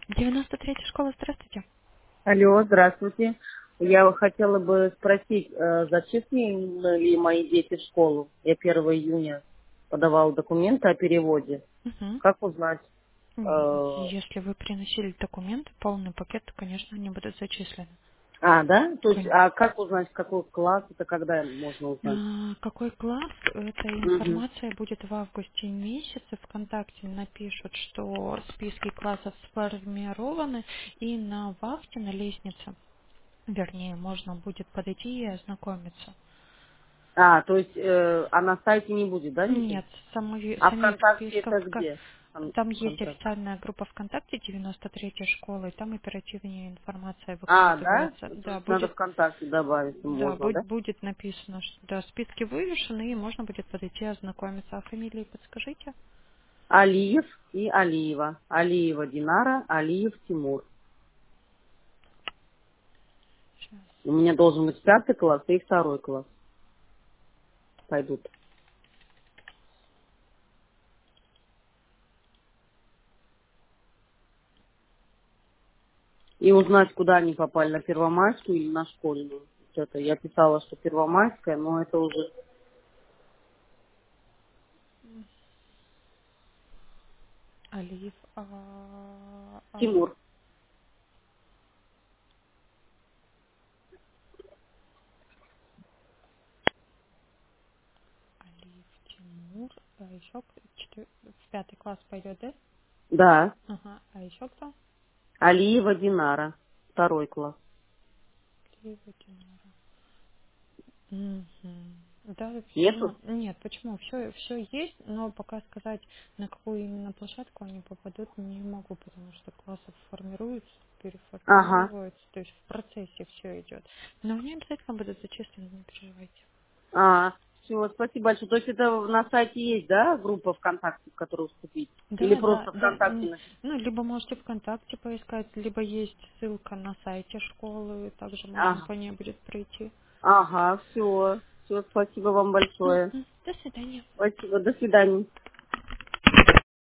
93-я школа, здравствуйте. Алло, здравствуйте. Я хотела бы спросить, зачислены ли мои дети в школу? Я 1 июня подавала документы о переводе. Мгм. Как узнать? э, Если вы приносили документы, полный пакет, то, конечно, они будут зачислены. Да? То есть, Кон- а как узнать, в какой класс? Это когда можно узнать? Какой класс? Эта Угу. информация будет в августе месяце. ВКонтакте напишут, что списки классов сформированы, и на вахте, на лестнице, вернее, можно будет подойти и ознакомиться. То есть, а на сайте не будет, да, ничего? Нет, А самих ВКонтакте списков. это где? Там есть ВКонтакте. официальная группа ВКонтакте 93-я школа, и там оперативнее информация Да? выкладывается. То Да, есть надо ВКонтакте добавить, да, можно, да? будет написано, что да, списки вывешены, и можно будет подойти ознакомиться. А фамилии подскажите? Алиев и Алиева. Алиева Динара, Алиев Тимур. Сейчас. У меня должен быть 5 класс и 2 класс пойдут. И узнать, куда они попали, на Первомайскую или на школьную. Вот это я писала, что Первомайская, но это уже Алиев, Тимур. Алиев Тимур, а еще в 5 класс пойдет, да? Да. Ага, а еще кто? Алиева Динара, 2 класс. Алиева Тимур. Мгм. Да, Нету? ну, нет, почему? Все есть, но пока сказать, на какую именно площадку они попадут, не могу, потому что классы формируются, Ага. переформировываются, то есть в процессе все идет. Но они обязательно будут зачислены, не переживайте. Все, спасибо большое. То есть это на сайте есть, да, группа ВКонтакте, в которую вступить? Или Да, да, просто да. ВКонтакте написать? Ну, либо можете ВКонтакте поискать, либо есть ссылка на сайте школы, также можно Ага. по ней будет пройти. Ага, все. Все, спасибо вам большое. Мгм. До свидания. Спасибо, до свидания.